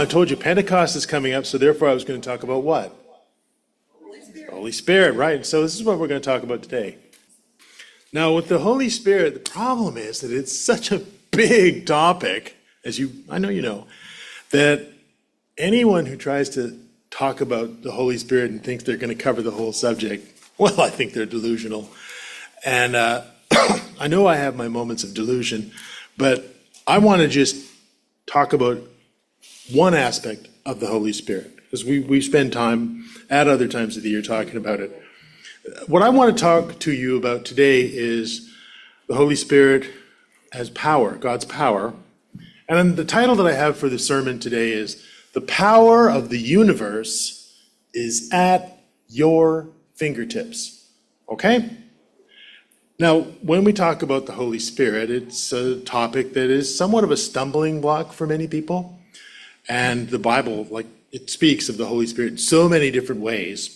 I told you Pentecost is coming up, so therefore I was going to talk about what? Holy Spirit, right? So this is what we're going to talk about today. Now, with the Holy Spirit, the problem is that it's such a big topic, I know you know, that anyone who tries to talk about the Holy Spirit and thinks they're going to cover the whole subject, well, I think they're delusional. And I know I have my moments of delusion, but I want to just talk about one aspect of the Holy Spirit, because we spend time at other times of the year talking about it. What I want to talk to you about today is the Holy Spirit as power, God's power. And the title that I have for the sermon today is The Power of the Universe is at Your Fingertips. Okay? Now, when we talk about the Holy Spirit, it's a topic that is somewhat of a stumbling block for many people. And the Bible, it speaks of the Holy Spirit in so many different ways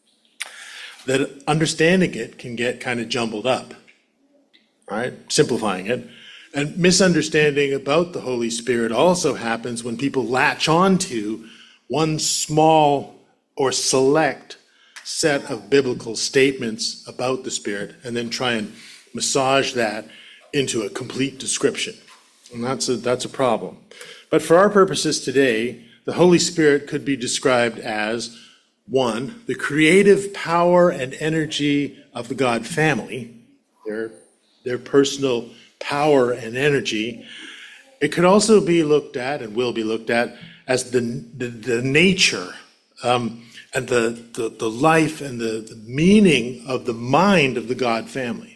that understanding it can get kind of jumbled up, right? Simplifying it. And misunderstanding about the Holy Spirit also happens when people latch on to one small or select set of biblical statements about the Spirit and then try and massage that into a complete description. And that's a problem. But for our purposes today, the Holy Spirit could be described as, one, the creative power and energy of the God family, their personal power and energy. It could also be looked at, and will be looked at, as the nature and the life and the meaning of the mind of the God family.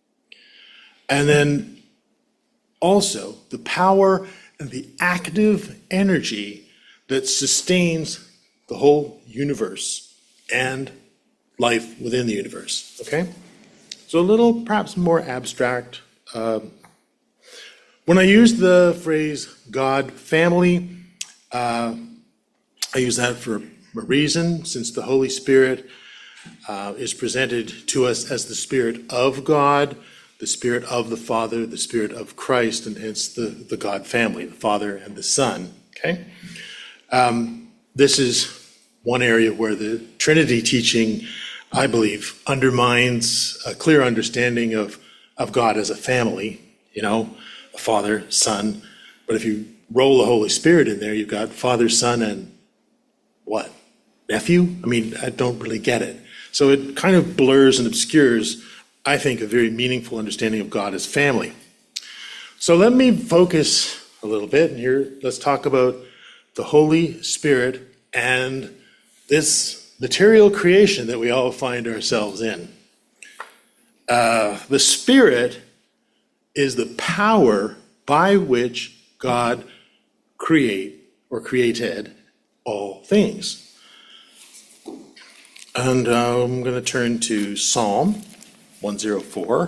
And then also the power and the active energy that sustains the whole universe and life within the universe, okay? So a little, perhaps more abstract. When I use the phrase God family, I use that for a reason, since the Holy Spirit is presented to us as the Spirit of God, the Spirit of the Father, the Spirit of Christ, and hence the God family, the Father and the Son, okay? This is one area where the Trinity teaching, I believe, undermines a clear understanding of God as a family, a Father, Son. But if you roll the Holy Spirit in there, you've got Father, Son, and what? Nephew? I don't really get it. So it kind of blurs and obscures, I think, a very meaningful understanding of God as family. So let me focus a little bit, and here let's talk about the Holy Spirit and this material creation that we all find ourselves in. The Spirit is the power by which God created all things. And I'm going to turn to Psalm 104.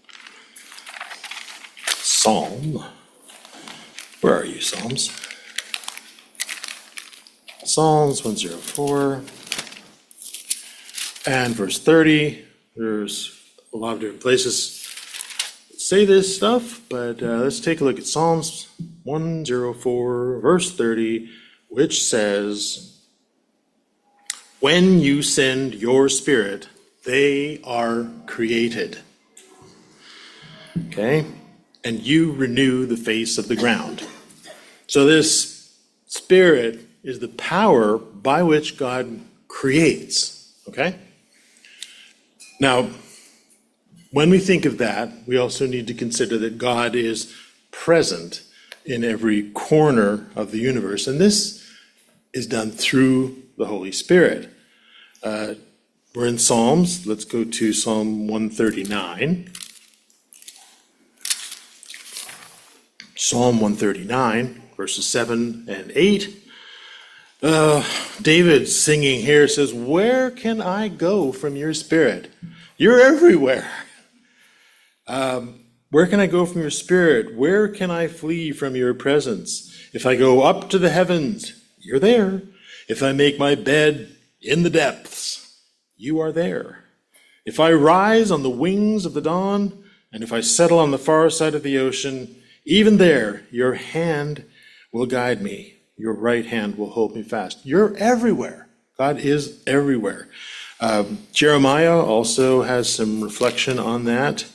Where are you, Psalms? Psalms 104 and verse 30. There's a lot of different places that say this stuff, but let's take a look at Psalms 104, verse 30, which says, "When you send your Spirit, they are created." Okay? "And you renew the face of the ground." So this Spirit is the power by which God creates, okay? Now, when we think of that, we also need to consider that God is present in every corner of the universe, and this is done through the Holy Spirit. We're in Psalms. Let's go to Psalm 139. Psalm 139, verses 7 and 8. David singing here says, "Where can I go from your Spirit? You're everywhere. Where can I go from your Spirit? Where can I flee from your presence? If I go up to the heavens, you're there. If I make my bed in the depths, you are there. If I rise on the wings of the dawn, and if I settle on the far side of the ocean, even there your hand will guide me, Your right hand will hold me fast. You're everywhere. God is everywhere. Jeremiah also has some reflection on that.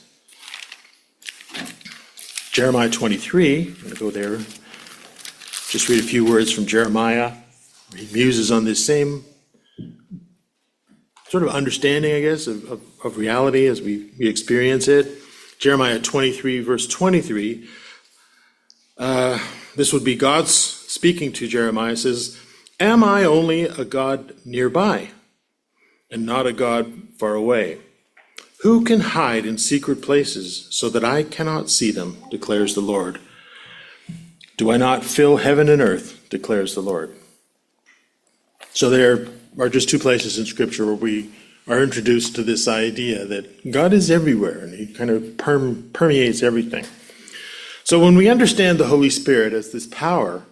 Jeremiah 23, I'm going to go there. Just read a few words from Jeremiah. He muses on this same sort of understanding, I guess, of reality as we experience it. Jeremiah 23, verse 23. This would be God's speaking to Jeremiah. It says, "Am I only a God nearby, and not a God far away? Who can hide in secret places so that I cannot see them, declares the Lord? Do I not fill heaven and earth, declares the Lord?" So there are just two places in Scripture where we are introduced to this idea that God is everywhere, and he kind of permeates everything. So when we understand the Holy Spirit as this power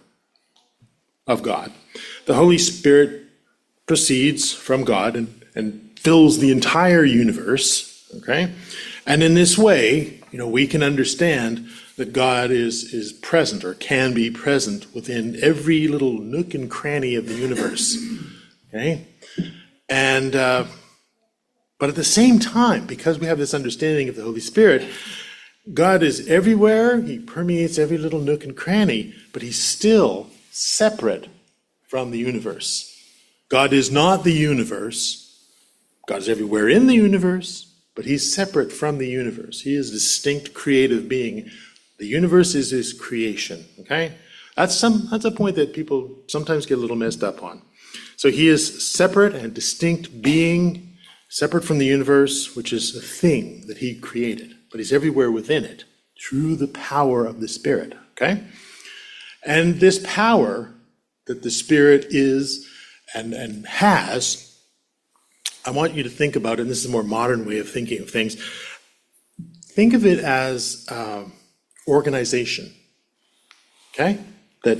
of God, the Holy Spirit proceeds from God and fills the entire universe, okay? And in this way, we can understand that God is present or can be present within every little nook and cranny of the universe, okay? And, but at the same time, because we have this understanding of the Holy Spirit, God is everywhere, he permeates every little nook and cranny, but he's still separate from the universe. God is not the universe. God is everywhere in the universe, but he's separate from the universe. He is a distinct creative being. The universe is his creation, okay? That's a point that people sometimes get a little messed up on. So he is separate and distinct being, separate from the universe, which is a thing that he created. But he's everywhere within it through the power of the Spirit, okay? And this power that the Spirit is and has, I want you to think about it, and this is a more modern way of thinking of things. Think of it as organization, okay? That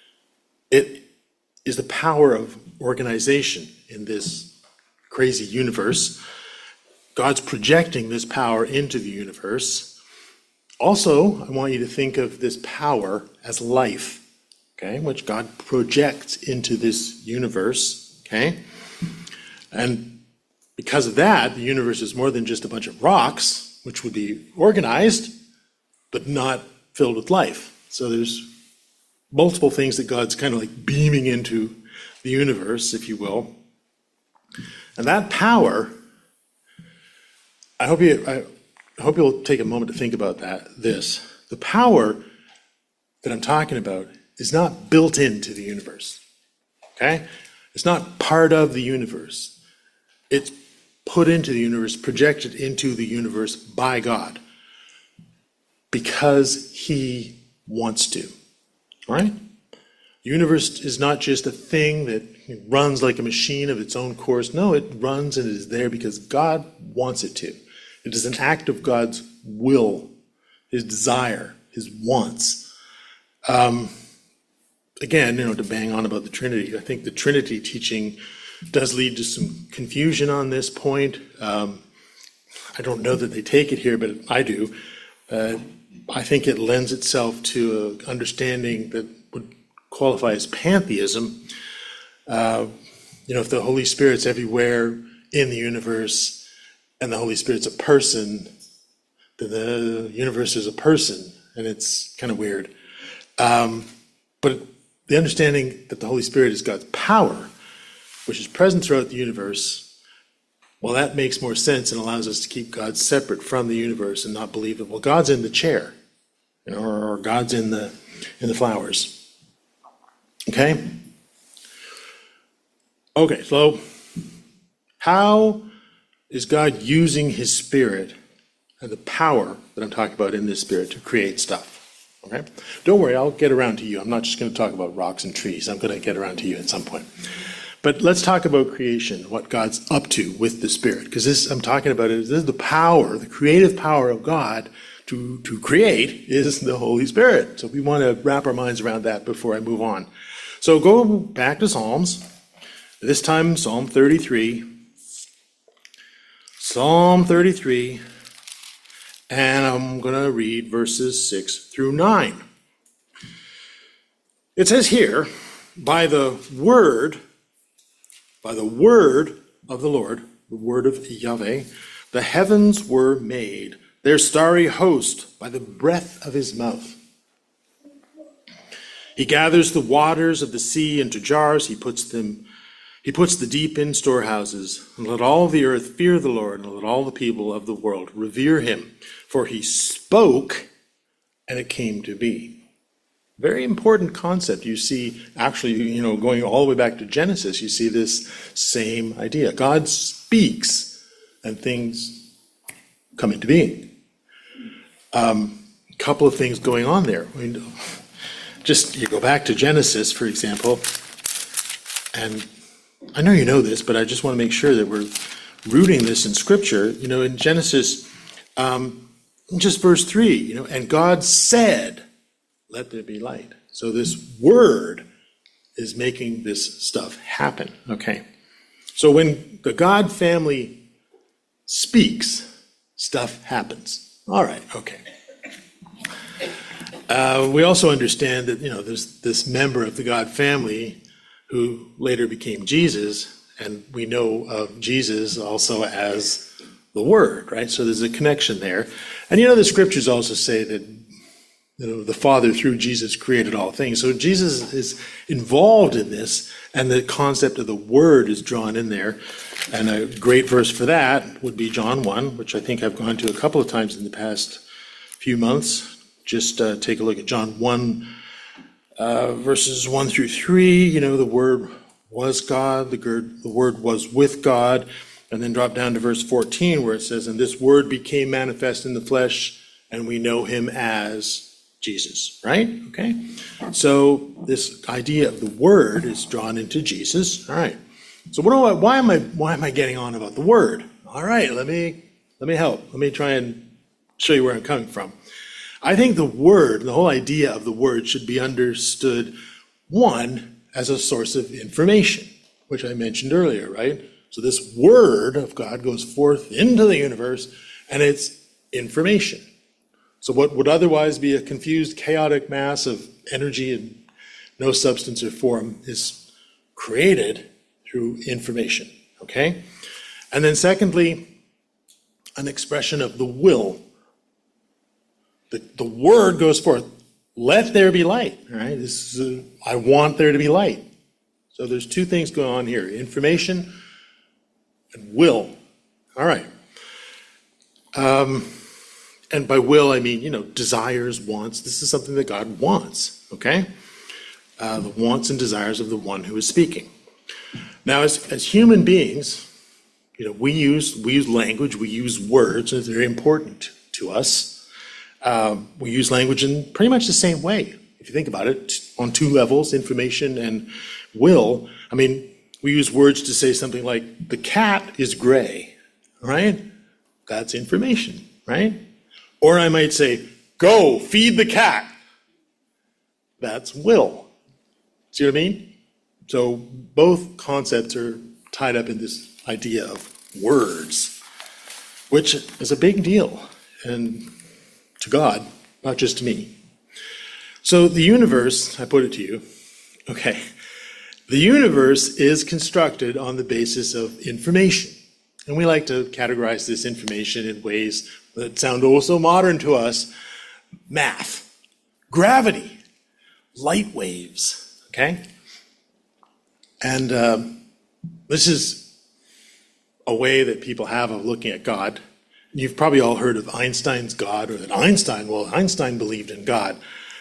it is the power of organization in this crazy universe. God's projecting this power into the universe. Also, I want you to think of this power as life, okay, which God projects into this universe, okay? And because of that, the universe is more than just a bunch of rocks, which would be organized, but not filled with life. So there's multiple things that God's kind of like beaming into the universe, if you will. And that power, I hope you'll take a moment to think about this. The power that I'm talking about is not built into the universe, okay? It's not part of the universe. It's put into the universe, projected into the universe by God because he wants to, all right? The universe is not just a thing that runs like a machine of its own course. No, it runs and it is there because God wants it to. It is an act of God's will, his desire, his wants. Again, to bang on about the Trinity, I think the Trinity teaching does lead to some confusion on this point. I don't know that they take it here, but I do. I think it lends itself to an understanding that would qualify as pantheism. If the Holy Spirit's everywhere in the universe, and the Holy Spirit's a person, then the universe is a person, and it's kind of weird. But the understanding that the Holy Spirit is God's power, which is present throughout the universe, well, that makes more sense and allows us to keep God separate from the universe and not believe that, well, God's in the chair, or God's in the flowers. Okay? Okay, so how is God using his Spirit and the power that I'm talking about in this Spirit to create stuff? Okay? Don't worry, I'll get around to you. I'm not just going to talk about rocks and trees. I'm going to get around to you at some point. But let's talk about creation, what God's up to with the Spirit. Because this is the power, the creative power of God to create is the Holy Spirit. So we want to wrap our minds around that before I move on. So go back to Psalms. This time, Psalm 33. Psalm 33, and I'm going to read verses 6 through 9. It says here, by the word of the Lord, the word of Yahweh, the heavens were made, their starry host by the breath of his mouth. He gathers the waters of the sea into jars, he puts the deep in storehouses. And let all the earth fear the Lord, and let all the people of the world revere him. For he spoke, and it came to be. Very important concept. You see, actually, going all the way back to Genesis, you see this same idea. God speaks, and things come into being. A couple of things going on there. Just you go back to Genesis, for example, and I know you know this, but I just want to make sure that we're rooting this in Scripture. In Genesis, just verse 3, and God said, let there be light. So this word is making this stuff happen. Okay. So when the God family speaks, stuff happens. All right. Okay. We also understand that, there's this member of the God family who later became Jesus, and we know of Jesus also as the Word, right? So there's a connection there. And the scriptures also say that, the Father through Jesus created all things. So Jesus is involved in this, and the concept of the Word is drawn in there. And a great verse for that would be John 1, which I think I've gone to a couple of times in the past few months. Just take a look at John 1, verses 1 through 3. The Word was God, the Word was with God. And then drop down to verse 14 where it says, and this Word became manifest in the flesh, and we know him as Jesus, right? Okay. So this idea of the Word is drawn into Jesus. All right. So why am I getting on about the Word? All right, let me help. Let me try and show you where I'm coming from. I think the Word, the whole idea of the Word should be understood, one, as a source of information, which I mentioned earlier, right? So this Word of God goes forth into the universe, and it's information. So what would otherwise be a confused, chaotic mass of energy and no substance or form is created through information, okay? And then secondly, an expression of the will. The Word goes forth, let there be light, all right? I want there to be light. So there's two things going on here, information and will. All right. And by will, I mean, desires, wants. This is something that God wants, okay? The wants and desires of the one who is speaking. Now, as human beings, we use language, we use words, and it's very important to us. We use language in pretty much the same way, if you think about it, on two levels, information and will. We use words to say something like, the cat is gray, right? That's information, right? Or I might say, go feed the cat. That's will. See what I mean? So both concepts are tied up in this idea of words, which is a big deal. And to God, not just to me. So the universe, I put it to you, okay, the universe is constructed on the basis of information. And we like to categorize this information in ways that sound oh so modern to us. Math, gravity, light waves, okay? And this is a way that people have of looking at God. You've probably all heard of Einstein's God, or that Einstein believed in God.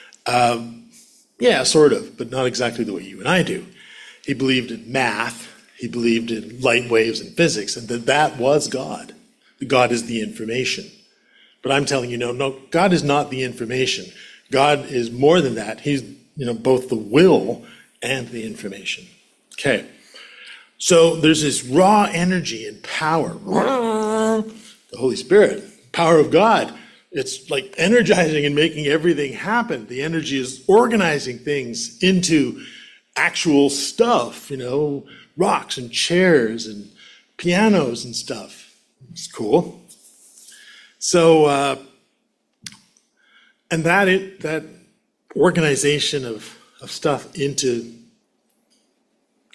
Yeah, sort of, but not exactly the way you and I do. He believed in math, he believed in light waves and physics, and that was God. God is the information. But I'm telling you, no, God is not the information. God is more than that. He's, both the will and the information. Okay. So there's this raw energy and power. The Holy Spirit, power of God. It's like energizing and making everything happen. The energy is organizing things into actual stuff, rocks and chairs and pianos and stuff. It's cool. So, and that organization of stuff into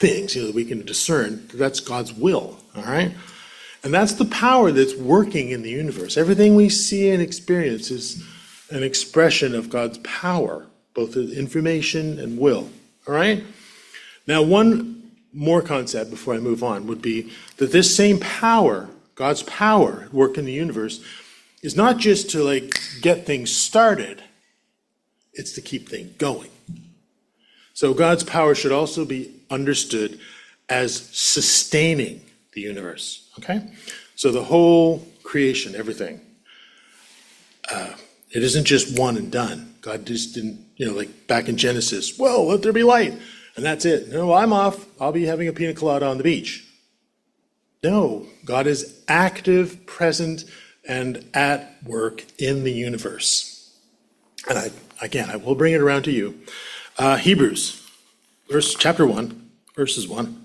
things, that we can discern that that's God's will, all right? And that's the power that's working in the universe. Everything we see and experience is an expression of God's power, both information and will, all right? Now, one more concept before I move on would be that this same power, God's power at work in the universe, is not just to get things started, it's to keep things going. So God's power should also be understood as sustaining the universe, okay? So the whole creation, everything, it isn't just one and done. God just didn't, back in Genesis, well, let there be light, and that's it. No, I'm off. I'll be having a pina colada on the beach. No, God is active, present, and at work in the universe. And I will bring it around to you. Hebrews, chapter 1, verses 1.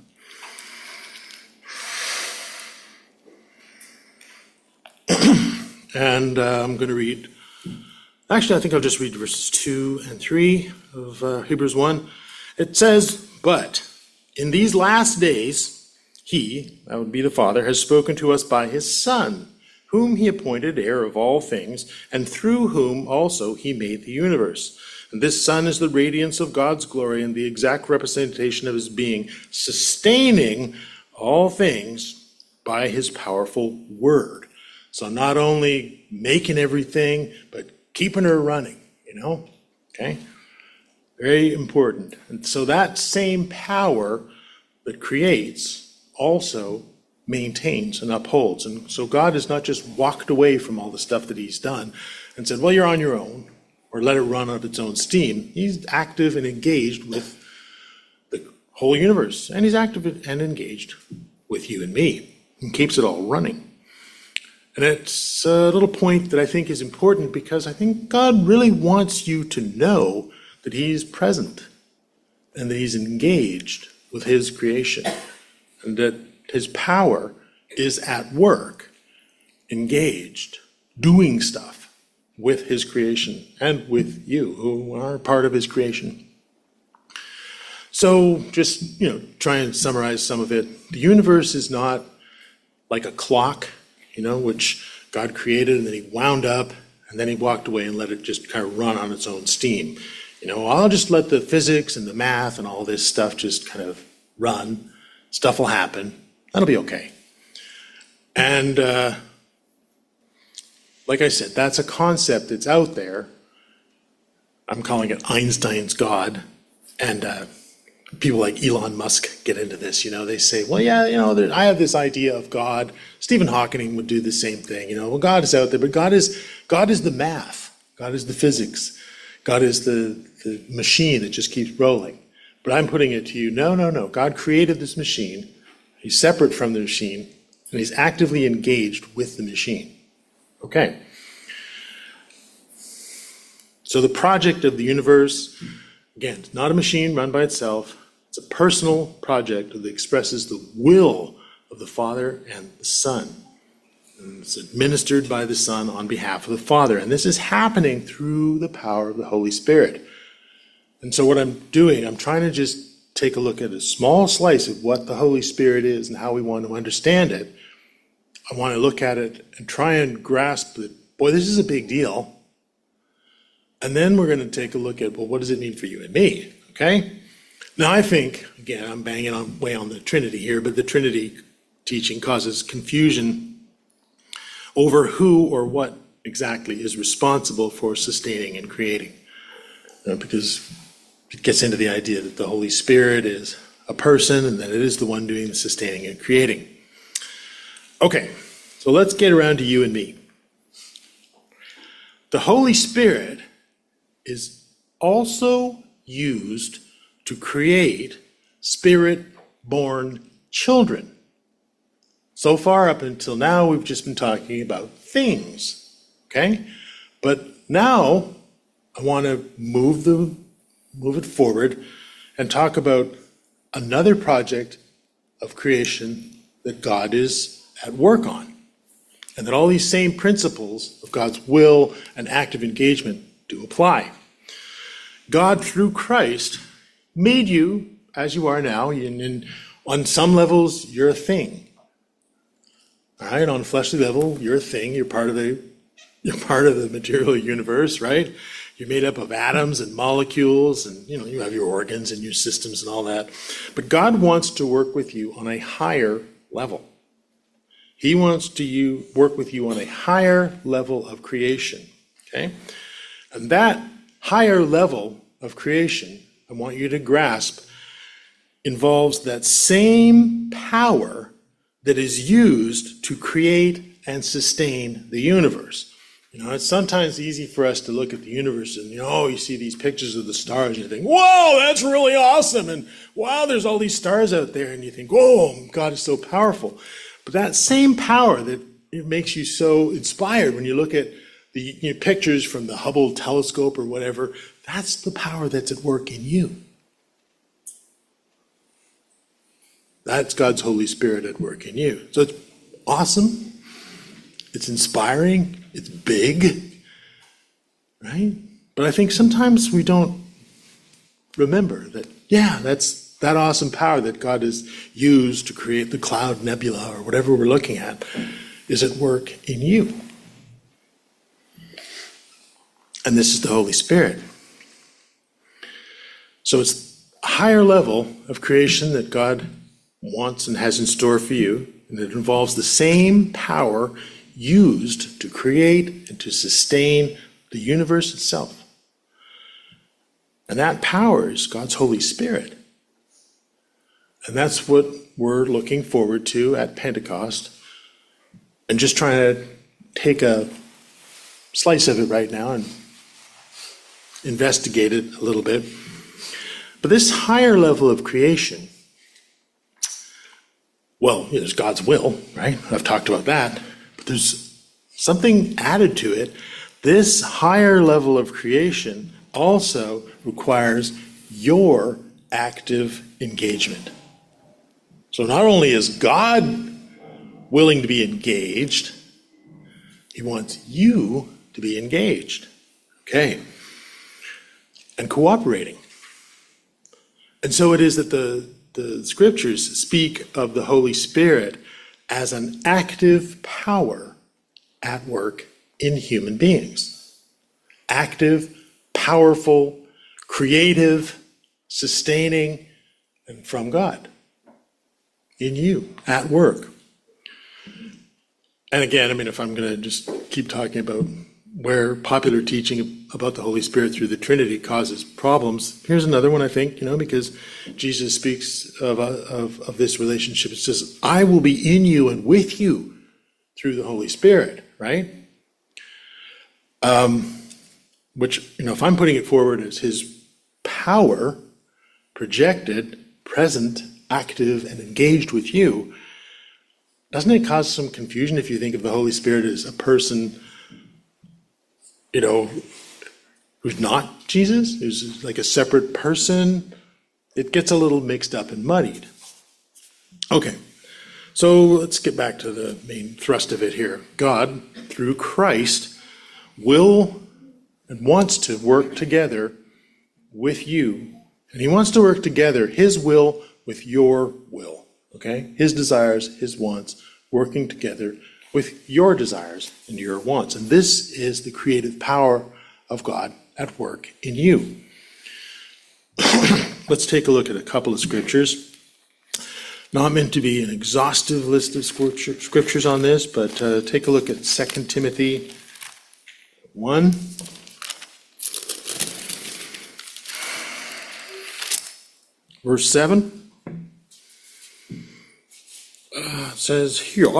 And I'm going to read, actually I think I'll just read verses 2 and 3 of Hebrews 1. It says, "But in these last days, he," that would be the Father, "has spoken to us by his Son, whom he appointed heir of all things, and through whom also he made the universe. And this Son is the radiance of God's glory and the exact representation of his being, sustaining all things by his powerful word." So not only making everything, but keeping her running, okay? Very important. And so that same power that creates also maintains and upholds. And so God has not just walked away from all the stuff that he's done and said, well, you're on your own, or let it run of its own steam. He's active and engaged with the whole universe, and he's active and engaged with you and me, and keeps it all running. And it's a little point that I think is important, because I think God really wants you to know that he's present and that he's engaged with his creation, and that his power is at work, engaged, doing stuff with his creation and with you who are part of his creation. So just, try and summarize some of it. The universe is not like a clock, which God created and then he wound up and then he walked away and let it just kind of run on its own steam. I'll just let the physics and the math and all this stuff just kind of run. Stuff will happen. That'll be okay. And like I said, that's a concept that's out there. I'm calling it Einstein's God. And people like Elon Musk get into this. They say, well, yeah, I have this idea of God. Stephen Hawking would do the same thing. Well, God is out there, but God is the math. God is the physics. God is the machine that just keeps rolling. But I'm putting it to you, no. God created this machine. He's separate from the machine, and he's actively engaged with the machine. Okay. So the project of the universe, again, it's not a machine run by itself. It's a personal project that expresses the will of the Father and the Son. And it's administered by the Son on behalf of the Father. And this is happening through the power of the Holy Spirit. And so what I'm doing, I'm trying to just take a look at a small slice of what the Holy Spirit is and how we want to understand it. I want to look at it and try and grasp that, boy, this is a big deal. And then we're going to take a look at, well, what does it mean for you and me? Okay? Now, I think, again, I'm banging away on the Trinity here, but the Trinity teaching causes confusion over who or what exactly is responsible for sustaining and creating. Because it gets into the idea that the Holy Spirit is a person and that it is the one doing the sustaining and creating. Okay, so let's get around to you and me. The Holy Spirit is also used to create spirit-born children. So far up until now, we've just been talking about things, okay? But now I want to move it forward and talk about another project of creation that God is at work on, and that all these same principles of God's will and active engagement do apply. God, through Christ, made you as you are now. And on some levels, you're a thing. All right, on a fleshly level, you're a thing. You're part of the material universe, right? You're made up of atoms and molecules, and you have your organs and your systems and all that. But God wants to work with you on a higher level. He wants to work with you on a higher level of creation, okay? And that higher level of creation, I want you to grasp, involves that same power that is used to create and sustain the universe. It's sometimes easy for us to look at the universe and, you see these pictures of the stars and you think, whoa, that's really awesome. And wow, there's all these stars out there. And you think, whoa, God is so powerful. But that same power that it makes you so inspired when you look at the pictures from the Hubble telescope or whatever, that's the power that's at work in you. That's God's Holy Spirit at work in you. So it's awesome. It's inspiring. It's big. Right? But I think sometimes we don't remember that, that's that awesome power that God has used to create the cloud nebula or whatever we're looking at is at work in you. And this is the Holy Spirit. So it's a higher level of creation that God wants and has in store for you, and it involves the same power used to create and to sustain the universe itself. And that power is God's Holy Spirit. And that's what we're looking forward to at Pentecost, and just trying to take a slice of it right now and investigate it a little bit. But this higher level of creation, well, there's God's will, right? I've talked about that. But there's something added to it. This higher level of creation also requires your active engagement. So not only is God willing to be engaged, he wants you to be engaged. Okay. And cooperating. And so it is that the scriptures speak of the Holy Spirit as an active power at work in human beings. Active, powerful, creative, sustaining, and from God. In you, at work. And again, if I'm going to just keep talking about where popular teaching about the Holy Spirit through the Trinity causes problems, here's another one, I think, because Jesus speaks of this relationship. It says, I will be in you and with you through the Holy Spirit, right? Which, if I'm putting it forward as his power, projected, present, active, and engaged with you, doesn't it cause some confusion if you think of the Holy Spirit as a person, who's not Jesus, who's like a separate person? It gets a little mixed up and muddied. Okay, so let's get back to the main thrust of it here. God, through Christ, will and wants to work together with you, and he wants to work together his will with your will, okay? His desires, his wants, working together with your desires and your wants. And this is the creative power of God at work in you. Let's take a look at a couple of scriptures. Not meant to be an exhaustive list of scriptures on this, but take a look at 2 Timothy 1. Verse 7. It says here,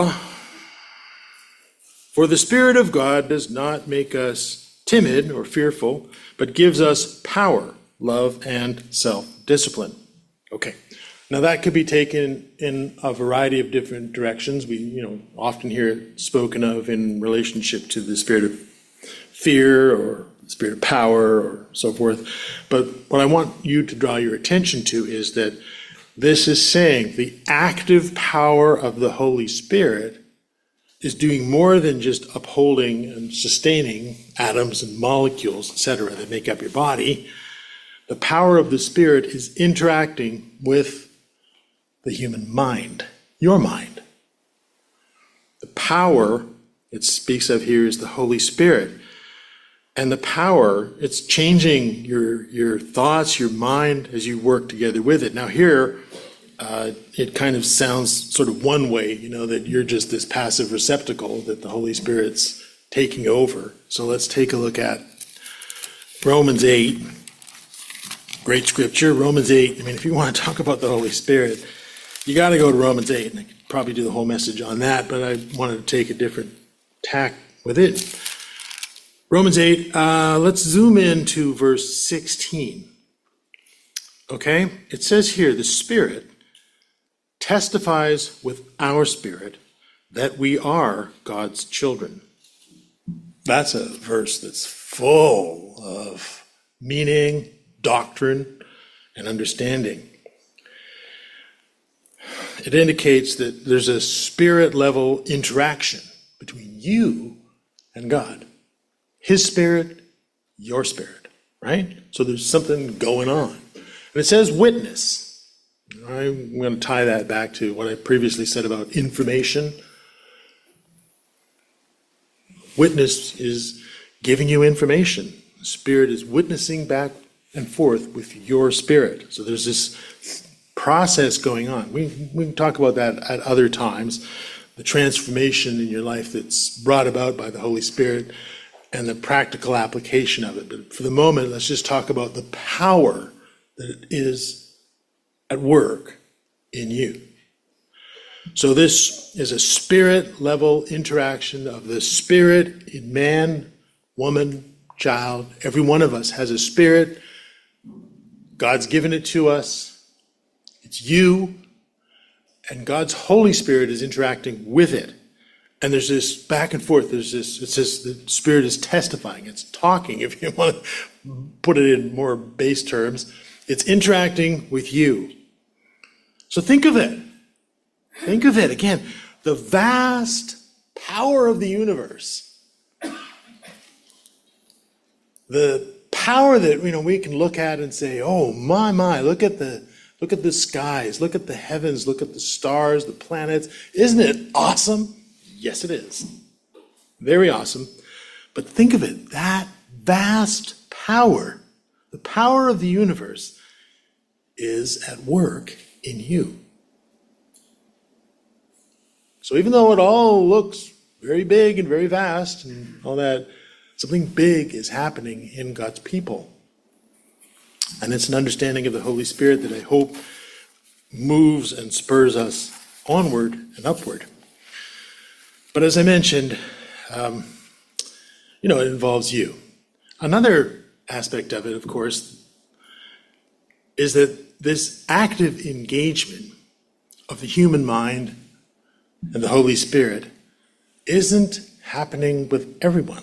for the Spirit of God does not make us timid or fearful, but gives us power, love, and self-discipline. Okay, now that could be taken in a variety of different directions. We, often hear it spoken of in relationship to the spirit of fear or the spirit of power or so forth. But what I want you to draw your attention to is that this is saying the active power of the Holy Spirit is doing more than just upholding and sustaining atoms and molecules, etc., that make up your body. The power of the Spirit is interacting with the human mind, your mind. The power it speaks of here is the Holy Spirit. And the power, it's changing your thoughts, your mind as you work together with it. Now here, it kind of sounds sort of one way, that you're just this passive receptacle that the Holy Spirit's taking over. So let's take a look at Romans 8. Great scripture, Romans 8. If you want to talk about the Holy Spirit, you got to go to Romans 8, and I could probably do the whole message on that, but I wanted to take a different tack with it. Romans 8, let's zoom in to verse 16. Okay, it says here, the Spirit testifies with our spirit that we are God's children. That's a verse that's full of meaning, doctrine, and understanding. It indicates that there's a spirit-level interaction between you and God. His spirit, your spirit, right? So there's something going on. And it says witness. I'm going to tie that back to what I previously said about information. Witness is giving you information. The Spirit is witnessing back and forth with your spirit. So there's this process going on. We can talk about that at other times. The transformation in your life that's brought about by the Holy Spirit and the practical application of it. But for the moment, let's just talk about the power that is at work in you. So this is a spirit-level interaction of the Spirit in man, woman, child. Every one of us has a spirit. God's given it to us. It's you. And God's Holy Spirit is interacting with it. And there's this back and forth. It says the Spirit is testifying. It's talking, if you want to put it in more base terms. It's interacting with you. So think of it. Think of it. Again, the vast power of the universe. The power that we can look at and say, oh my, look at the skies, look at the heavens, look at the stars, the planets. Isn't it awesome? Yes, it is. Very awesome. But think of it, that vast power, the power of the universe, is at work in you. So even though it all looks very big and very vast and all that, something big is happening in God's people. And it's an understanding of the Holy Spirit that I hope moves and spurs us onward and upward. But as I mentioned, it involves you. Another aspect of it, of course, is that this active engagement of the human mind and the Holy Spirit isn't happening with everyone.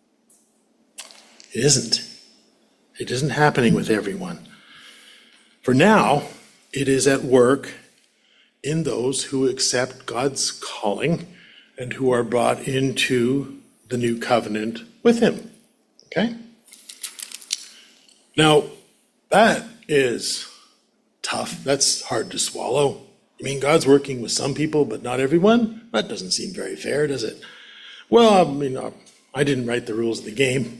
It isn't. It isn't happening with everyone. For now, it is at work in those who accept God's calling and who are brought into the new covenant with Him. Okay? Now, that is tough. That's hard to swallow. You mean God's working with some people, but not everyone? That doesn't seem very fair, does it? Well, I didn't write the rules of the game.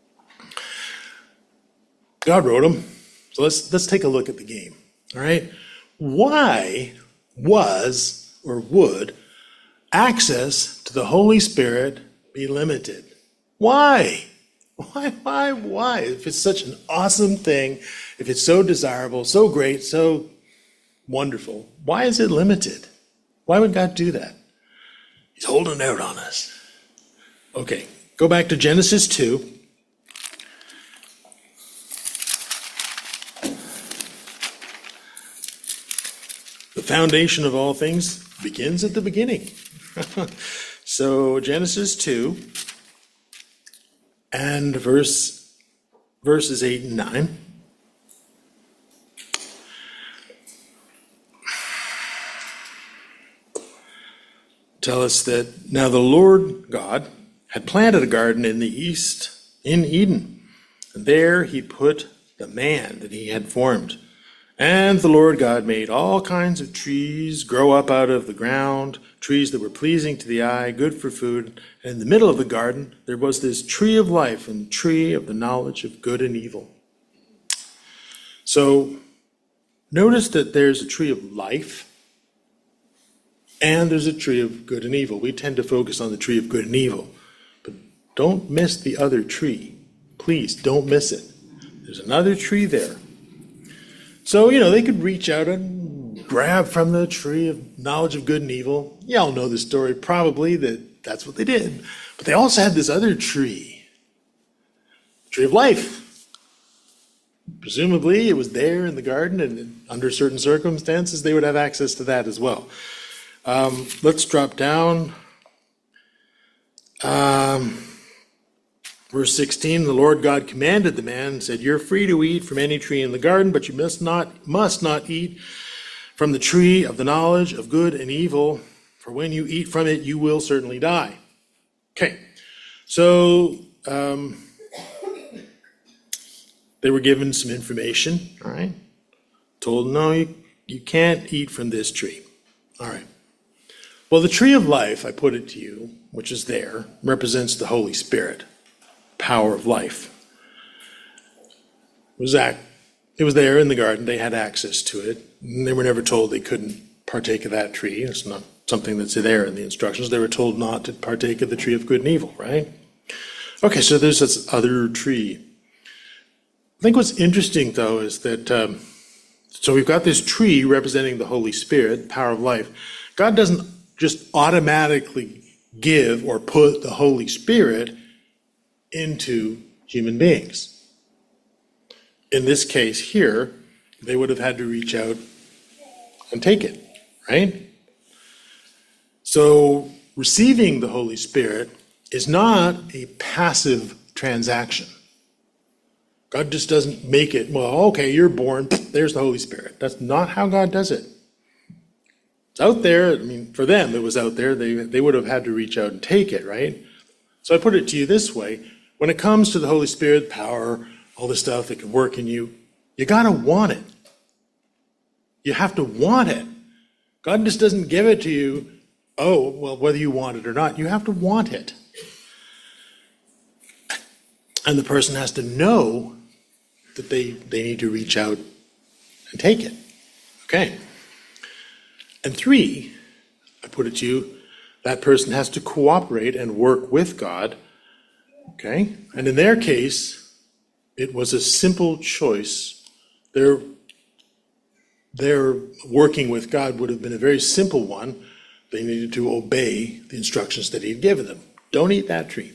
God wrote them. So let's take a look at the game. All right? Why was or would access to the Holy Spirit be limited? Why? Why? If it's such an awesome thing, if it's so desirable, so great, so wonderful, why is it limited? Why would God do that? He's holding out on us. Okay, go back to Genesis 2. The foundation of all things begins at the beginning. So Genesis 2 and verses 8 and 9. Tell us that now the Lord God had planted a garden in the east in Eden, and there He put the man that he had formed. And the Lord God made all kinds of trees grow up out of the ground, trees that were pleasing to the eye, good for food. And in the middle of the garden, there was this tree of life and tree of the knowledge of good and evil. So notice that there's a tree of life and there's a tree of good and evil. We tend to focus on the tree of good and evil, but don't miss the other tree. Please don't miss it. There's another tree there. So, they could reach out and grab from the tree of knowledge of good and evil. You all know the story probably that's what they did. But they also had this other tree, tree of life. Presumably it was there in the garden, and under certain circumstances they would have access to that as well. Let's drop down. Verse 16, the Lord God commanded the man and said, "You're free to eat from any tree in the garden, but you must not eat from the tree of the knowledge of good and evil, for when you eat from it, you will certainly die." Okay, so they were given some information, all right? Told, no, you can't eat from this tree. All right. Well, the tree of life, I put it to you, which is there, represents the Holy Spirit. Power of life. It was there in the garden. They had access to it. And they were never told they couldn't partake of that tree. It's not something that's there in the instructions. They were told not to partake of the tree of good and evil, right? Okay, so there's this other tree. I think what's interesting, though, is that, so we've got this tree representing the Holy Spirit, the power of life. God doesn't just automatically give or put the Holy Spirit into human beings. In this case here, they would have had to reach out and take it, right? So receiving the Holy Spirit is not a passive transaction. God just doesn't make it, well, okay, you're born, there's the Holy Spirit. That's not how God does it. It's out there. I mean, for them, it was out there. They would have had to reach out and take it, right? So I put it to you this way. When it comes to the Holy Spirit, power, all this stuff that can work in you, you got to want it. You have to want it. God just doesn't give it to you, whether you want it or not. You have to want it. And the person has to know that they need to reach out and take it. Okay. And 3, I put it to you, that person has to cooperate and work with God. Okay? And in their case, it was a simple choice. Their working with God would have been a very simple one. They needed to obey the instructions that he'd given them. Don't eat that tree.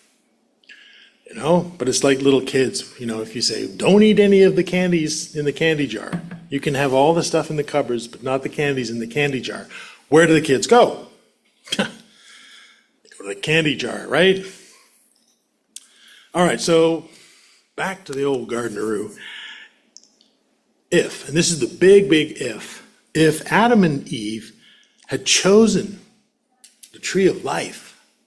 But it's like little kids, if you say, don't eat any of the candies in the candy jar. You can have all the stuff in the cupboards, but not the candies in the candy jar. Where do the kids go? They go to the candy jar, right? All right, so back to the old gardeneroo. And this is the big if Adam and Eve had chosen the tree of life,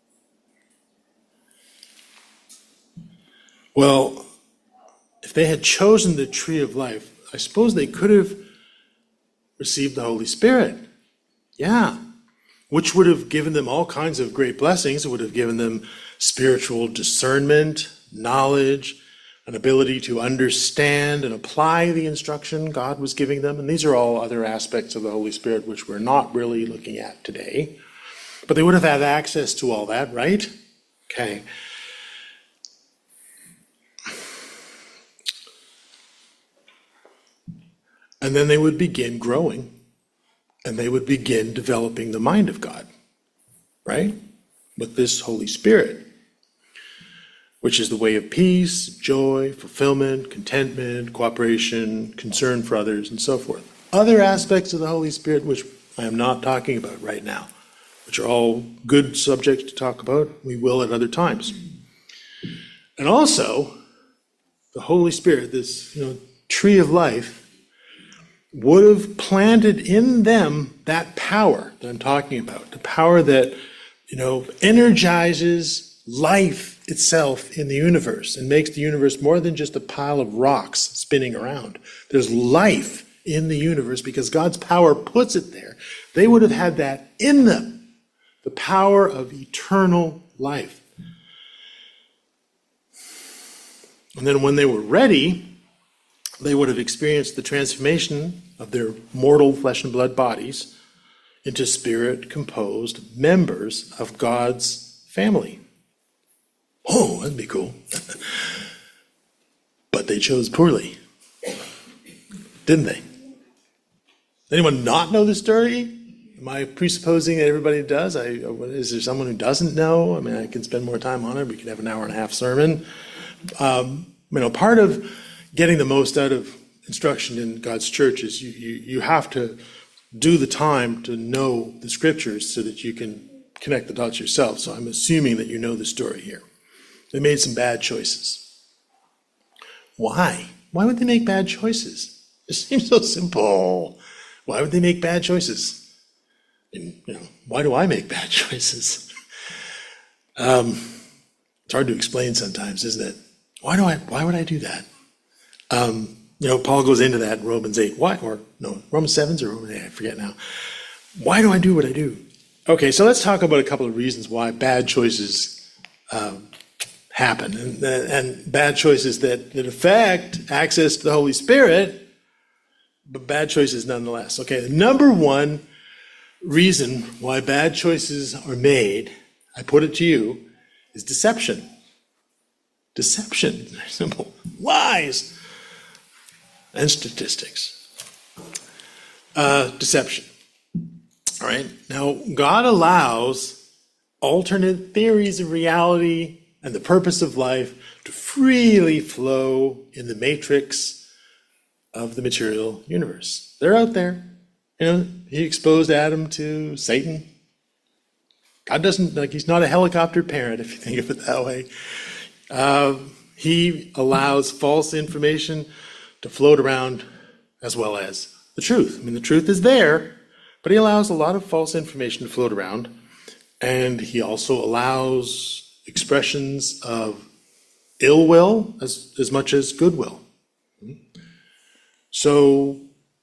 well, if they had chosen the tree of life, I suppose they could have received the Holy Spirit. Yeah. Which would have given them all kinds of great blessings. It would have given them spiritual discernment, knowledge, an ability to understand and apply the instruction God was giving them. And these are all other aspects of the Holy Spirit which we're not really looking at today. But they would have had access to all that, right? Okay. And then they would begin growing, and they would begin developing the mind of God, right? With this Holy Spirit, which is the way of peace, joy, fulfillment, contentment, cooperation, concern for others, and so forth. Other aspects of the Holy Spirit, which I am not talking about right now, which are all good subjects to talk about, we will at other times. And also, the Holy Spirit, this tree of life, would have planted in them that power that I'm talking about, the power that, energizes life itself in the universe and makes the universe more than just a pile of rocks spinning around. There's life in the universe because God's power puts it there. They would have had that in them, the power of eternal life. And then when they were ready, they would have experienced the transformation of their mortal flesh and blood bodies into spirit-composed members of God's family. Oh, that'd be cool. But they chose poorly, didn't they? Anyone not know the story? Am I presupposing that everybody does? Is there someone who doesn't know? I mean, I can spend more time on it. We could have an hour and a half sermon. Part of getting the most out of instruction in God's church is you have to do the time to know the scriptures so that you can connect the dots yourself. So I'm assuming that you know the story here. They made some bad choices. Why? Why would they make bad choices? It seems so simple. Why would they make bad choices? And, why do I make bad choices? It's hard to explain sometimes, isn't it? Why would I do that? Paul goes into that in Romans 8. Why? Romans 7 or Romans 8, I forget now. Why do I do what I do? Okay, so let's talk about a couple of reasons why bad choices happen, and bad choices that affect access to the Holy Spirit, but bad choices nonetheless. Okay, the number one reason why bad choices are made, I put it to you, is deception. Deception, simple. Lies and statistics. Deception. All right, now God allows alternate theories of reality and the purpose of life to freely flow in the matrix of the material universe. They're out there. He exposed Adam to Satan. God doesn't, he's not a helicopter parent, if you think of it that way. He allows false information to float around as well as the truth. I mean, the truth is there, but he allows a lot of false information to float around. And he also allows expressions of ill will as much as goodwill. So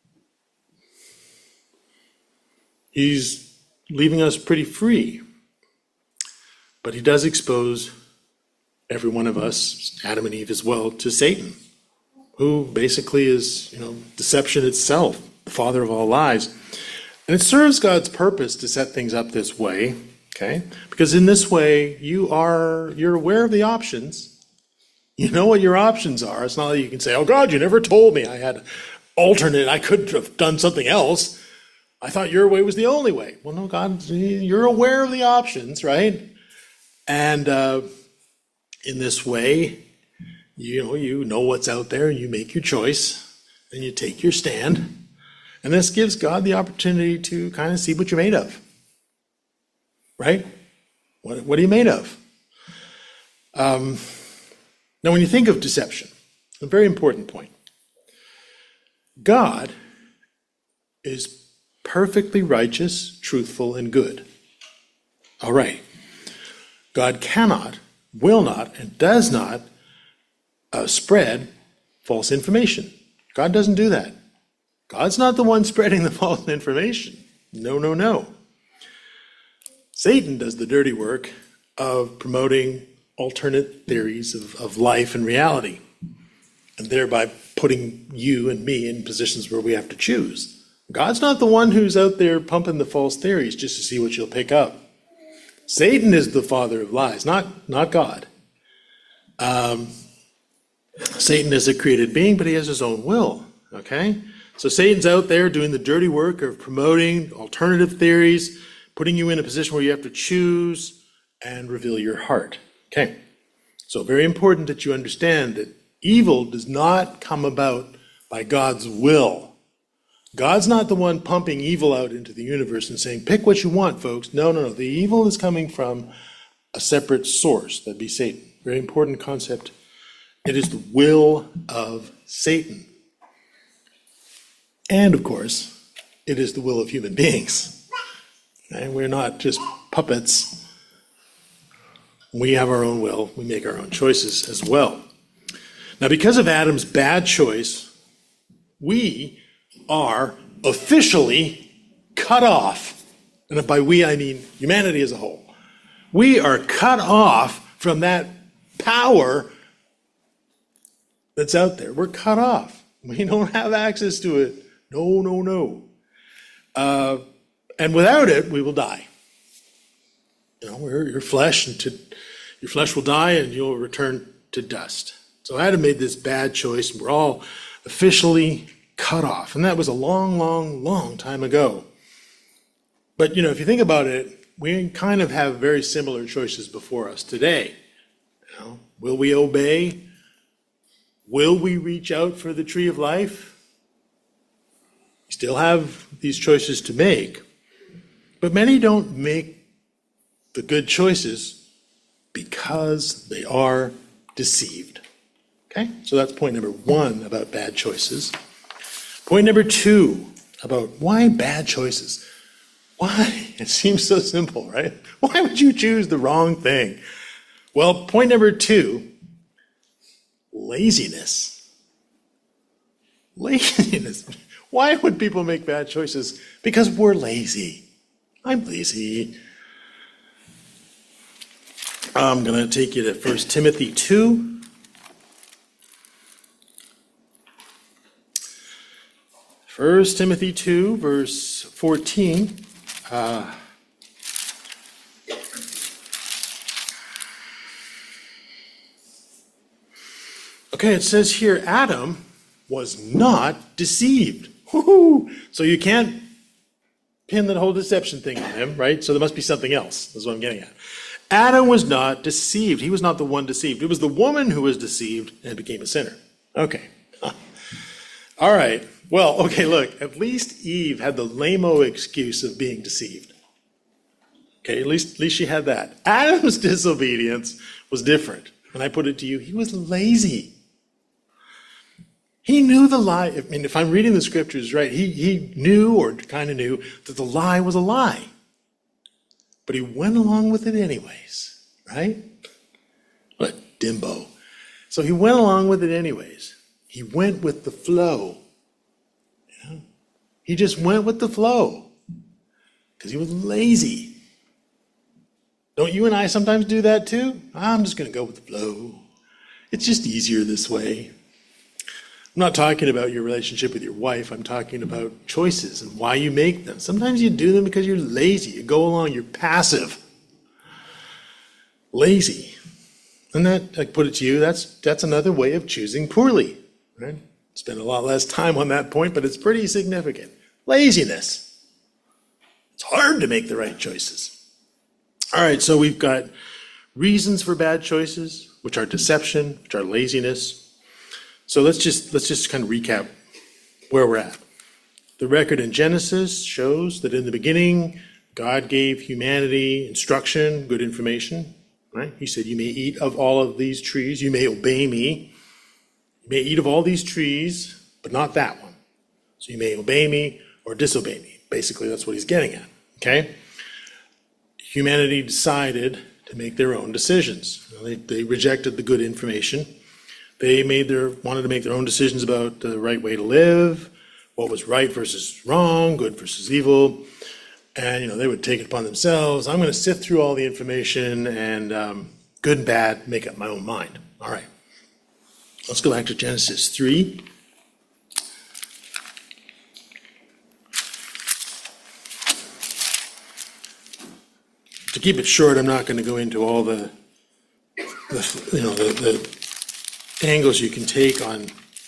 he's leaving us pretty free. But he does expose every one of us, Adam and Eve as well, to Satan, who basically is, deception itself, the father of all lies. And it serves God's purpose to set things up this way, okay? Because in this way, you're aware of the options. You know what your options are. It's not that you can say, oh God, you never told me I had alternate, I could have done something else. I thought your way was the only way. Well, no, God, you're aware of the options, right? And in this way, you know what's out there, and you make your choice, and you take your stand. And this gives God the opportunity to kind of see what you're made of. Right? What are you made of? Now, when you think of deception, a very important point. God is perfectly righteous, truthful, and good. All right. God cannot, will not, and does not spread false information. God doesn't do that. God's not the one spreading the false information. No. Satan does the dirty work of promoting alternate theories of life and reality, and thereby putting you and me in positions where we have to choose. God's not the one who's out there pumping the false theories just to see what you'll pick up. Satan is the father of lies, not God. Satan is a created being, but he has his own will, okay? So Satan's out there doing the dirty work of promoting alternative theories, putting you in a position where you have to choose and reveal your heart, okay? So very important that you understand that evil does not come about by God's will. God's not the one pumping evil out into the universe and saying, pick what you want, folks. No. The evil is coming from a separate source. That'd be Satan. Very important concept. It is the will of Satan. And, of course, it is the will of human beings. And we're not just puppets We have our own will. We make our own choices as well. Now, because of Adam's bad choice, we are officially cut off. And by we, I mean humanity as a whole. We are cut off from that power that's out there. We're cut off. We don't have access to it. No, no, no. And without it, we will die. Your flesh will die and you'll return to dust. So Adam made this bad choice, and we're all officially cut off. And that was a long, long, long time ago. But, if you think about it, we kind of have very similar choices before us today. Will we obey? Will we reach out for the tree of life? We still have these choices to make. But many don't make the good choices because they are deceived. Okay? So that's point number 1 about bad choices. Point number 2 about why bad choices. Why? It seems so simple, right? Why would you choose the wrong thing? Well, point number 2, laziness. Laziness. Why would people make bad choices? Because we're lazy. I'm lazy. I'm going to take you to 1 Timothy 2. 1 Timothy 2, verse 14. Okay, it says here, Adam was not deceived. Woo-hoo! So you can't pin that whole deception thing on him, right? So there must be something else. That's what I'm getting at. Adam was not deceived. He was not the one deceived. It was the woman who was deceived and became a sinner. Okay. All right. Well, okay, look, at least Eve had the lame-o excuse of being deceived. Okay, at least she had that. Adam's disobedience was different. And I put it to you, he was lazy. He knew the lie. If I'm reading the scriptures right, he knew or kind of knew that the lie was a lie. But he went along with it anyways, right? What a dimbo. So he went along with it anyways. He went with the flow. He just went with the flow because he was lazy. Don't you and I sometimes do that too? I'm just going to go with the flow. It's just easier this way. I'm not talking about your relationship with your wife. I'm talking about choices and why you make them. Sometimes you do them because you're lazy. You go along, you're passive. Lazy. And that, I put it to you, that's another way of choosing poorly. Right? Spend a lot less time on that point, but it's pretty significant. Laziness. It's hard to make the right choices. All right, so we've got reasons for bad choices, which are deception, which are laziness. So let's just kind of recap where we're at. The record in Genesis shows that in the beginning, God gave humanity instruction, good information. Right? He said, you may eat of all of these trees, you may obey me. You may eat of all these trees, but not that one. So you may obey me or disobey me. Basically, that's what he's getting at. Okay? Humanity decided to make their own decisions. They rejected the good information. They wanted to make their own decisions about the right way to live, what was right versus wrong, good versus evil. And, they would take it upon themselves. I'm going to sift through all the information and good and bad, make up my own mind. All right. Let's go back to Genesis 3. To keep it short, I'm not going to go into all the angles you can take on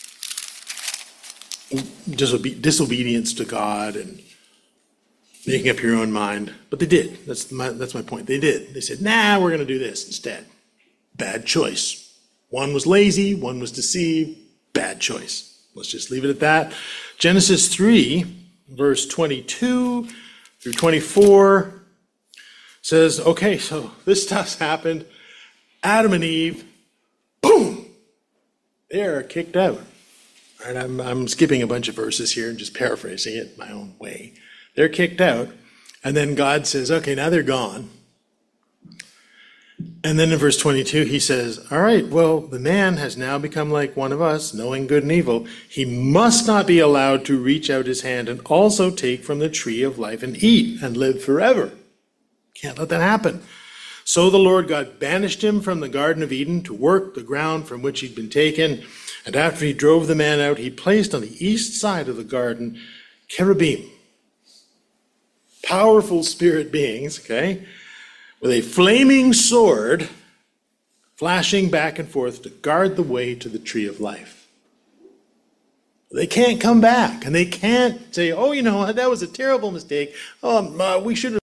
disobedience to God and making up your own mind. But they did. That's my point. They did. They said, nah, we're going to do this instead. Bad choice. One was lazy, one was deceived. Bad choice. Let's just leave it at that. Genesis 3, verse 22 through 24 says, okay, so this stuff's happened. Adam and Eve, boom, they're kicked out. All right, I'm skipping a bunch of verses here and just paraphrasing it my own way. They're kicked out, and then God says, okay, now they're gone. And then in verse 22, he says, all right, well, the man has now become like one of us, knowing good and evil. He must not be allowed to reach out his hand and also take from the tree of life and eat and live forever. Can't let that happen. So the Lord God banished him from the Garden of Eden to work the ground from which he'd been taken. And after he drove the man out, he placed on the east side of the garden cherubim, powerful spirit beings, okay, with a flaming sword flashing back and forth to guard the way to the tree of life. They can't come back, and they can't say, oh, you know what, that was a terrible mistake. We should have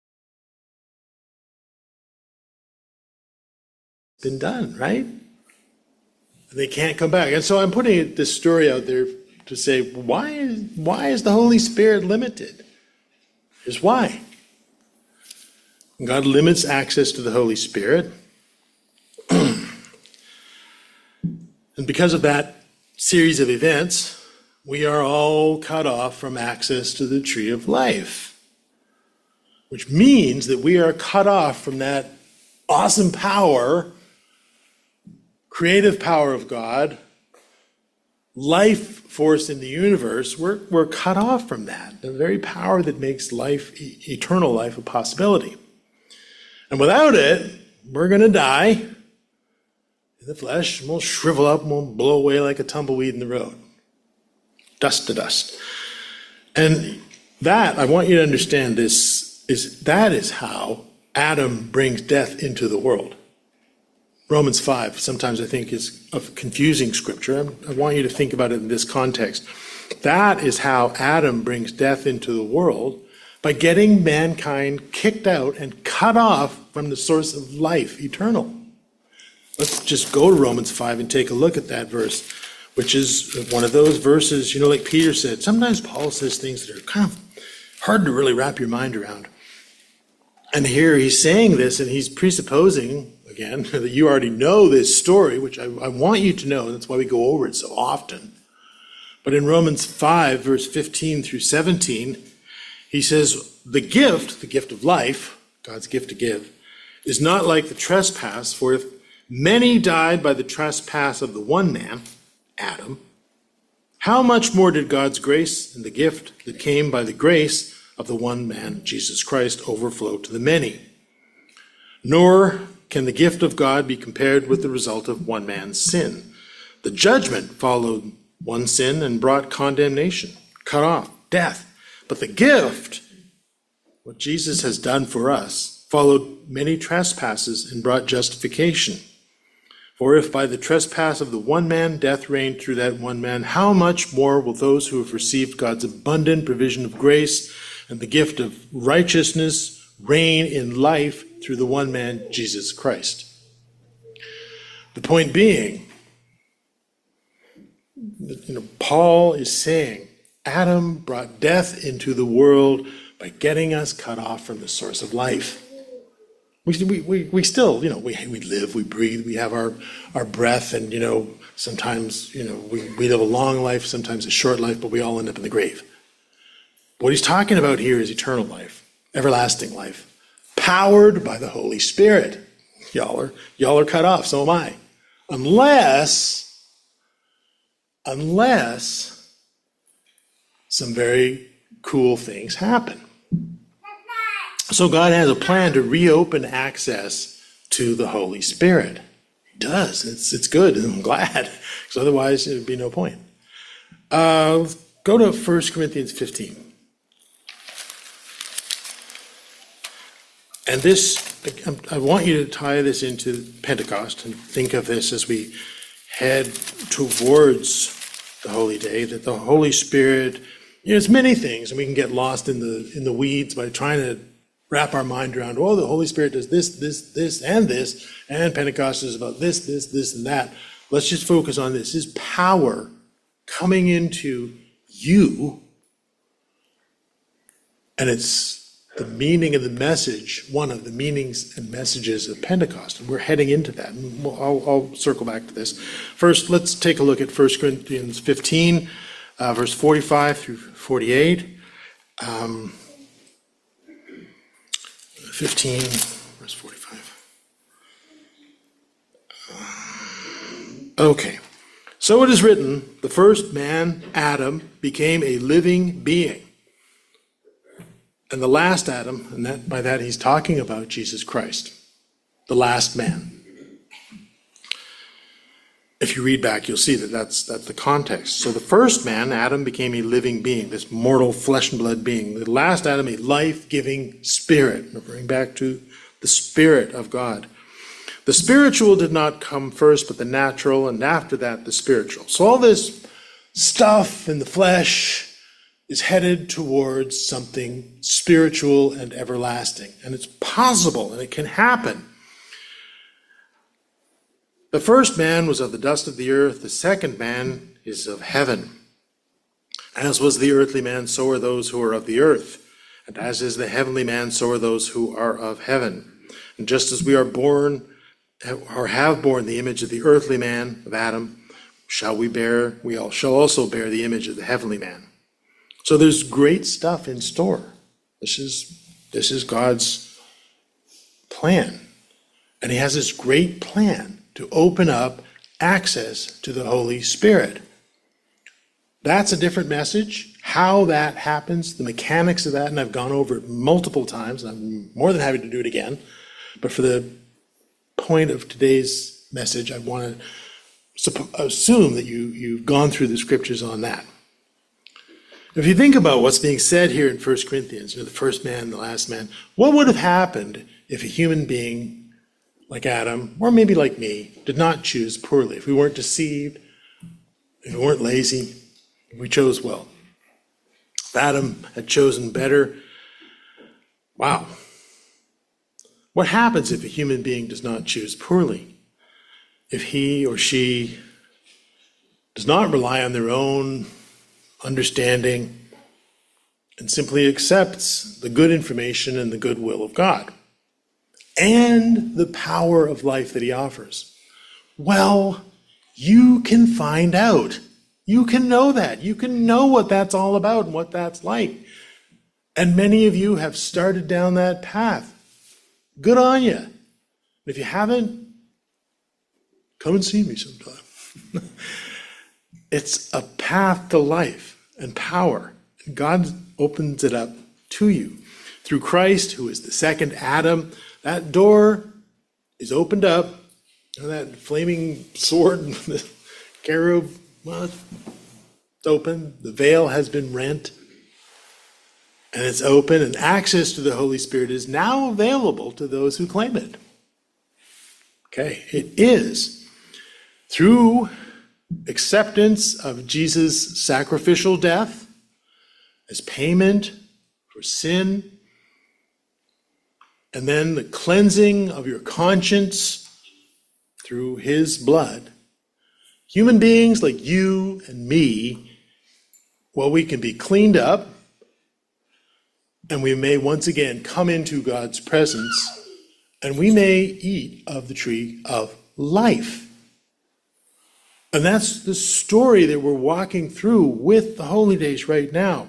been done, right? They can't come back. And so I'm putting this story out there to say, why is the Holy Spirit limited? Here's why. God limits access to the Holy Spirit. And because of that series of events, we are all cut off from access to the tree of life, which means that we are cut off from that awesome power, creative power of God, life force in the universe. We're cut off from that, the very power that makes life, eternal life, a possibility. And without it, we're going to die in the flesh, and we'll shrivel up and we'll blow away like a tumbleweed in the road. Dust to dust. And that, I want you to understand this, that is how Adam brings death into the world. Romans 5, sometimes I think is a confusing scripture. I want you to think about it in this context. That is how Adam brings death into the world, by getting mankind kicked out and cut off from the source of life, eternal. Let's just go to Romans 5 and take a look at that verse, which is one of those verses, like Peter said, sometimes Paul says things that are kind of hard to really wrap your mind around. And here he's saying this, and he's presupposing, again, that you already know this story, which I want you to know, and that's why we go over it so often. But in Romans 5, verse 15 through 17, he says, the gift of life, God's gift to give, is not like the trespass, for if many died by the trespass of the one man, Adam, how much more did God's grace and the gift that came by the grace of the one man, Jesus Christ, overflow to the many? Nor can the gift of God be compared with the result of one man's sin. The judgment followed one sin and brought condemnation, cut off, death. But the gift, what Jesus has done for us, followed many trespasses and brought justification. For if by the trespass of the one man death reigned through that one man, how much more will those who have received God's abundant provision of grace and the gift of righteousness reign in life through the one man, Jesus Christ? The point being, Paul is saying, Adam brought death into the world by getting us cut off from the source of life. We still, we live, we breathe, we have our breath, and, sometimes, we live a long life, sometimes a short life, but we all end up in the grave. What he's talking about here is eternal life, everlasting life, powered by the Holy Spirit. Y'all are cut off, so am I. Unless some very cool things happen. So God has a plan to reopen access to the Holy Spirit. He does. It's good, and I'm glad, because otherwise it would be no point. Go to 1 Corinthians 15. And this, I want you to tie this into Pentecost and think of this as we head towards the holy day, that the Holy Spirit, it's many things, and we can get lost in the weeds by trying to wrap our mind around, the Holy Spirit does this, and Pentecost is about this, and that. Let's just focus on this. His power coming into you, and it's the meaning of the message, one of the meanings and messages of Pentecost, and we're heading into that. And I'll circle back to this. First, let's take a look at 1 Corinthians 15, verse 45 through 48. 15, verse 45. Okay. So it is written, the first man, Adam, became a living being. And the last Adam, and by that he's talking about Jesus Christ, the last man. If you read back, you'll see that that's the context. So the first man, Adam, became a living being, this mortal flesh and blood being. The last Adam, a life-giving spirit, referring back to the Spirit of God. The spiritual did not come first, but the natural, and after that, the spiritual. So all this stuff in the flesh is headed towards something spiritual and everlasting. And it's possible, and it can happen. The first man was of the dust of the earth. The second man is of heaven. As was the earthly man, so are those who are of the earth. And as is the heavenly man, so are those who are of heaven. And just as we are born, or have borne the image of the earthly man, of Adam, we all shall also bear the image of the heavenly man. So there's great stuff in store. This is God's plan. And he has this great plan to open up access to the Holy Spirit. That's a different message. How that happens, the mechanics of that, and I've gone over it multiple times, and I'm more than happy to do it again. But for the point of today's message, I want to assume that you've gone through the scriptures on that. If you think about what's being said here in 1 Corinthians, the first man, the last man, what would have happened if a human being like Adam, or maybe like me, did not choose poorly? If we weren't deceived, if we weren't lazy, if we chose well. If Adam had chosen better, wow. What happens if a human being does not choose poorly? If he or she does not rely on their own understanding and simply accepts the good information and the good will of God and the power of life that he offers? Well, you can find out. You can know that. You can know what that's all about and what that's like. And many of you have started down that path. Good on you. If you haven't, come and see me sometime. It's a path to life and power. And God opens it up to you. Through Christ, who is the second Adam, that door is opened up. That flaming sword, the cherub, well, it's open. The veil has been rent. And it's open, and access to the Holy Spirit is now available to those who claim it. Okay, it is. Through acceptance of Jesus' sacrificial death as payment for sin, and then the cleansing of your conscience through his blood, human beings like you and me, well, we can be cleaned up, and we may once again come into God's presence, and we may eat of the tree of life. And that's the story that we're walking through with the holy days right now.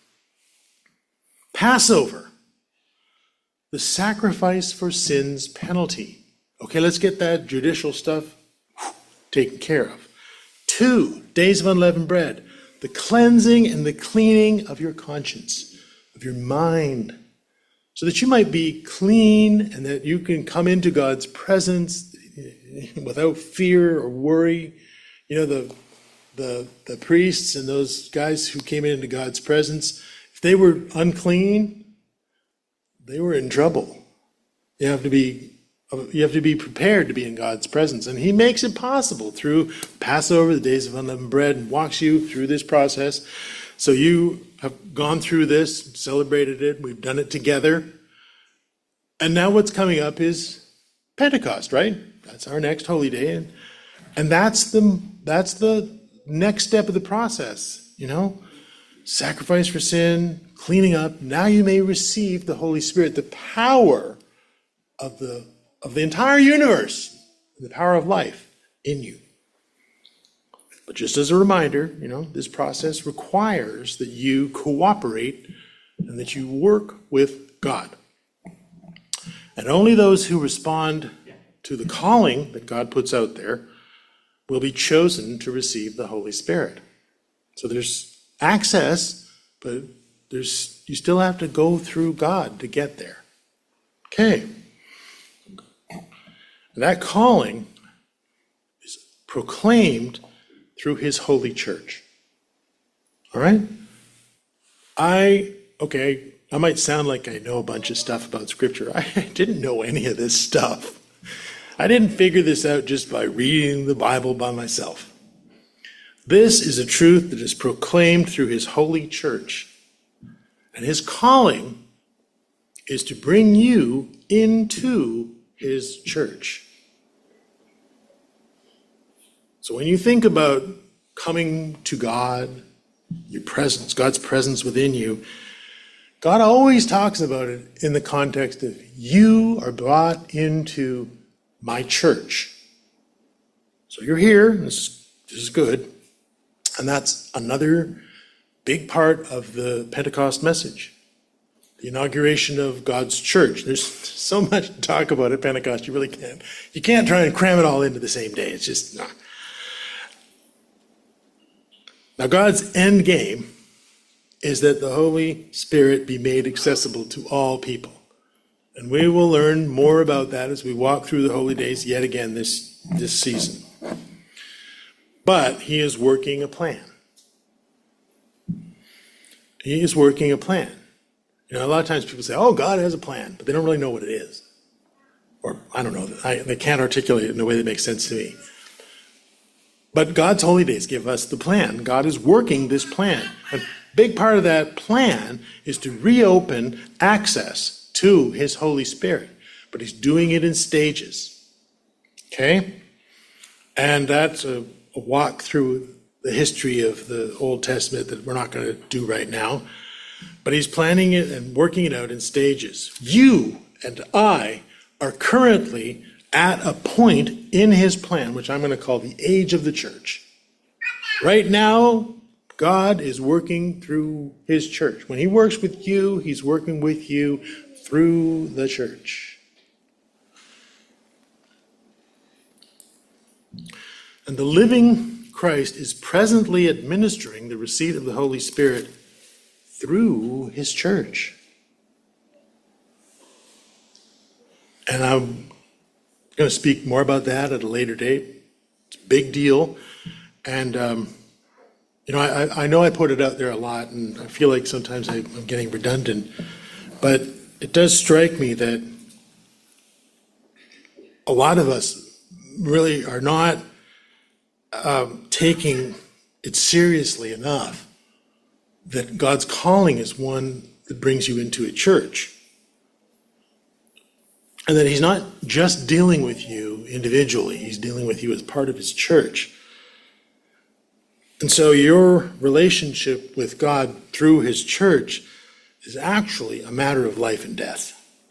Passover, the sacrifice for sin's penalty. Okay, let's get that judicial stuff taken care of. 2 days of unleavened bread, the cleansing and the cleaning of your conscience, of your mind, so that you might be clean and that you can come into God's presence without fear or worry. You know, the priests and those guys who came into God's presence, if they were unclean, they were in trouble. You have to be prepared to be in God's presence. And he makes it possible through Passover, the days of unleavened bread, and walks you through this process. So you have gone through this, celebrated it, we've done it together. And now what's coming up is Pentecost, right? That's our next holy day. And that's the next step of the process, Sacrifice for sin, cleaning up. Now you may receive the Holy Spirit, the power of the entire universe, the power of life in you. But just as a reminder, this process requires that you cooperate and that you work with God. And only those who respond to the calling that God puts out there will be chosen to receive the Holy Spirit. So there's access, but you still have to go through God to get there. Okay. And that calling is proclaimed through his holy church. All right? I might sound like I know a bunch of stuff about Scripture. I didn't know any of this stuff. I didn't figure this out just by reading the Bible by myself. This is a truth that is proclaimed through his holy church. And his calling is to bring you into his church. So when you think about coming to God, your presence, God's presence within you, God always talks about it in the context of you are brought into my church. So you're here, this is good, and that's another big part of the Pentecost message, the inauguration of God's church. There's so much to talk about at Pentecost, you really can't. You can't try and cram it all into the same day. It's just not. Now, God's end game is that the Holy Spirit be made accessible to all people. And we will learn more about that as we walk through the holy days yet again this season. But he is working a plan. He is working a plan. You know, a lot of times people say, oh, God has a plan, but they don't really know what it is. Or, I don't know, they can't articulate it in a way that makes sense to me. But God's holy days give us the plan. God is working this plan. A big part of that plan is to reopen access to his Holy Spirit. But he's doing it in stages. Okay? And that's a walk through the history of the Old Testament that we're not going to do right now. But he's planning it and working it out in stages. You and I are currently at a point in his plan, which I'm going to call the age of the church. Right now, God is working through his church. When he works with you, he's working with you through the church. And the living Christ is presently administering the receipt of the Holy Spirit through his church. And I'm going to speak more about that at a later date. It's a big deal. And, I know I put it out there a lot, and I feel like sometimes I'm getting redundant. But it does strike me that a lot of us really are not taking it seriously enough that God's calling is one that brings you into a church. And that he's not just dealing with you individually, he's dealing with you as part of his church. And so your relationship with God through his church is actually a matter of life and death.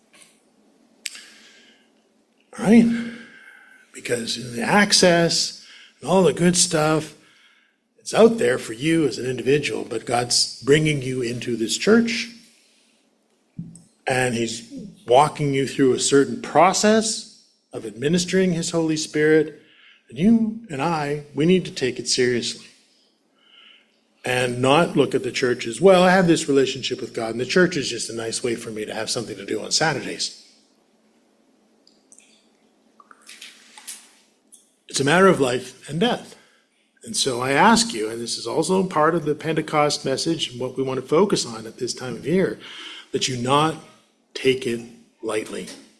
All right? Because the access and all the good stuff, it's out there for you as an individual, but God's bringing you into this church. And he's walking you through a certain process of administering his Holy Spirit. And you and we need to take it seriously. And not look at the church as, well, I have this relationship with God, and the church is just a nice way for me to have something to do on Saturdays. It's a matter of life and death. And so I ask you, and this is also part of the Pentecost message and what we want to focus on at this time of year, that you not take it lightly.